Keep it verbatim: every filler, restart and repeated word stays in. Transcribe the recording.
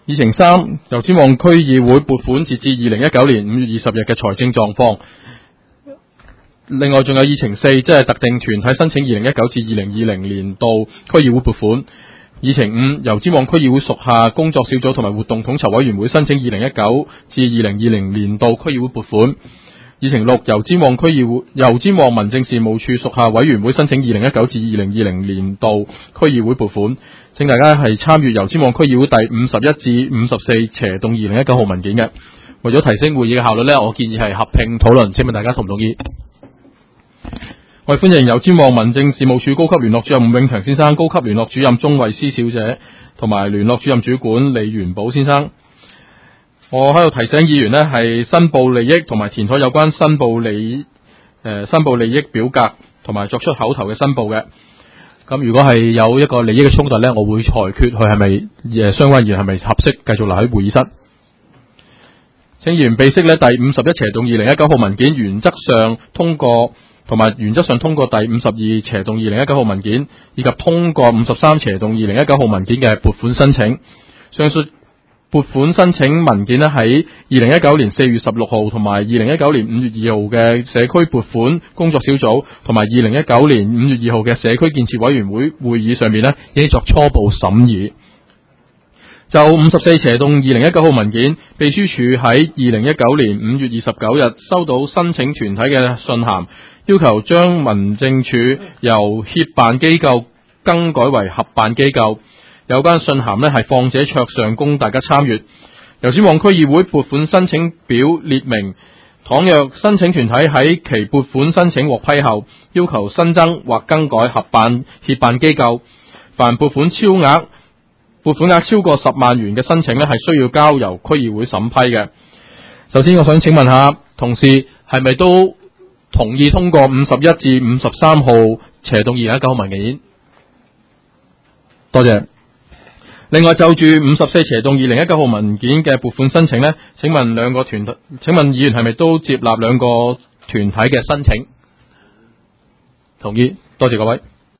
議程三，油尖旺區議會撥款截至二零一九年五月二十日嘅財政狀況。另外仲有議程四，即係特定團體申請二零一九至二零二零年度區議會撥款。議程五，油尖旺區議會屬下工作小組同埋活動統籌委員會申請二零一九至二零二零年度區議會撥款。議程六，油尖旺區議會油尖旺民政事務處屬下委員會申請二零一九至二零二零年度區議會撥款。請大家係參閱油尖旺區議會第五十一至五十四斜棟二零一九號文件嘅。為咗提升會議嘅效率呢，我建議係合併討論，請問大家同唔同意？我哋歡迎油尖旺民政事務處高級聯絡主任伍永強先生、高級聯絡主任鍾慧思小姐同埋聯絡主任主管李元寶先生。我喺度提醒議員呢係申報利益同埋填妥有關申報利誒、呃、申報利益表格同埋作出口頭嘅申報嘅。咁如果係有一個利益嘅衝突呢，我會裁決佢係咪誒相關議員係咪合適繼續留喺會議室。請議員備悉呢第五十一斜棟二零一九號文件原則上通過，同埋原則上通過第五十二斜棟二零一九號文件，以及通過五十三斜棟二零一九號文件嘅撥款申請。上述撥款申請文件呢，喺二零一九年四月十六號同埋二零一九年五月二號嘅社區撥款工作小組同埋二零一九年五月二號嘅社區建設委員會會議上面呢，已經作初步審議。就五十四斜棟二零一九號文件，秘書處喺二零一九年五月二十九日收到申請團體嘅信函，要求將民政處由協辦機構更改為合辦機構。有關信函呢係放者桌上供大家參閱。油尖旺區議會撥款申請表列明，倘若申請團體喺其撥款申請獲批後，要求新增或更改合辦協辦機構，凡撥款超額撥款額超過十萬元嘅申請呢係需要交由區議會審批嘅。首先我想請問下同事係咪都同意通過五十一至五十三號斜棟二零一九號文件？多謝。另外就住五十四斜棟二零一九號文件嘅撥款申請呢，請問兩個團體，請問議員係咪都接納兩個團體嘅申請？同意，多謝各位。